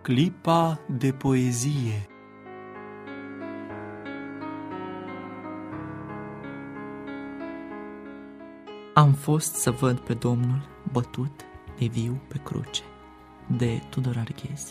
Clipa de poezie. Am fost să văd pe Domnul bătut de viu pe cruce, de Tudor Arghezi.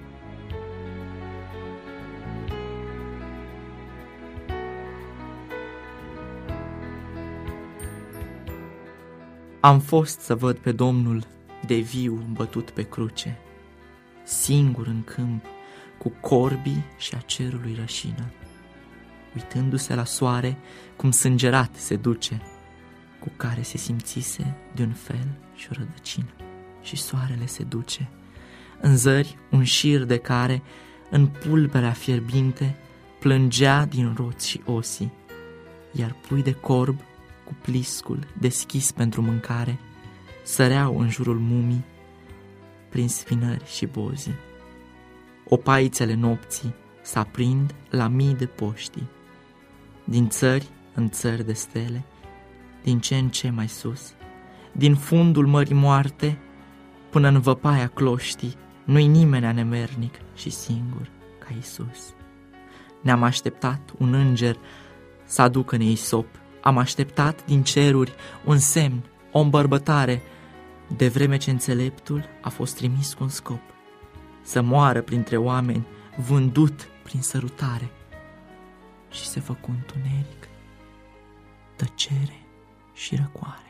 Am fost să văd pe Domnul de viu bătut pe cruce, singur în câmp, cu corbii și a cerului rășină, uitându-se la soare cum sângerat se duce, cu care se simțise de un fel și o rădăcină. Și soarele se duce, în zări un șir de care, în pulberea fierbinte, plângea din roți și osii, iar pui de corb, cu pliscul deschis pentru mâncare, săreau în jurul mumii, prin spinări și bozii. Opaițele nopții s-aprind la mii de poștii, din țări în țări de stele, din ce în ce mai sus, din fundul mării moarte până în văpaia cloștii, nu-i nimenea nemernic și singur ca Iisus. Ne-am așteptat un înger să aducă-ne Isop, am așteptat din ceruri un semn, o îmbărbătare, de vreme ce înțeleptul a fost trimis cu un scop, să moară printre oameni, vândut prin sărutare. Și se făcu întuneric, tăcere și răcoare.